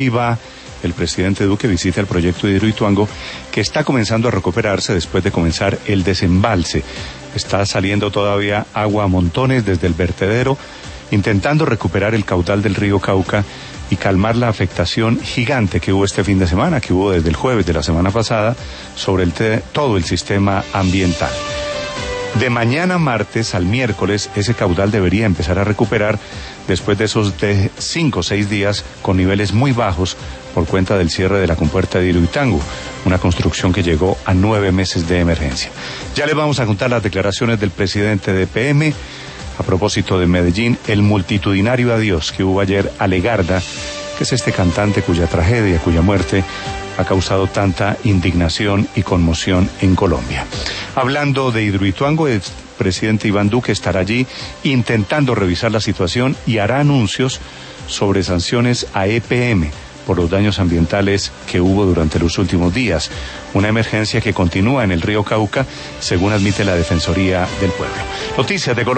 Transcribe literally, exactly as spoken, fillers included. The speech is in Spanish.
Va el presidente Duque visita el proyecto de Hidroituango, que está comenzando a recuperarse después de comenzar el desembalse. Está saliendo todavía agua a montones desde el vertedero, intentando recuperar el caudal del río Cauca y calmar la afectación gigante que hubo este fin de semana, que hubo desde el jueves de la semana pasada, sobre el te- todo el sistema ambiental. De mañana martes al miércoles, ese caudal debería empezar a recuperar después de esos de cinco o seis días con niveles muy bajos por cuenta del cierre de la compuerta de Hidroituango, una construcción que llegó a nueve meses de emergencia. Ya les vamos a contar las declaraciones del presidente de E P M a propósito de Medellín, el multitudinario adiós que hubo ayer a Legarda, que es este cantante cuya tragedia, cuya muerte ha causado tanta indignación y conmoción en Colombia. Hablando de Hidroituango, el presidente Iván Duque estará allí intentando revisar la situación y hará anuncios sobre sanciones a E P M por los daños ambientales que hubo durante los últimos días. Una emergencia que continúa en el río Cauca, según admite la Defensoría del Pueblo. Noticias de Colombia.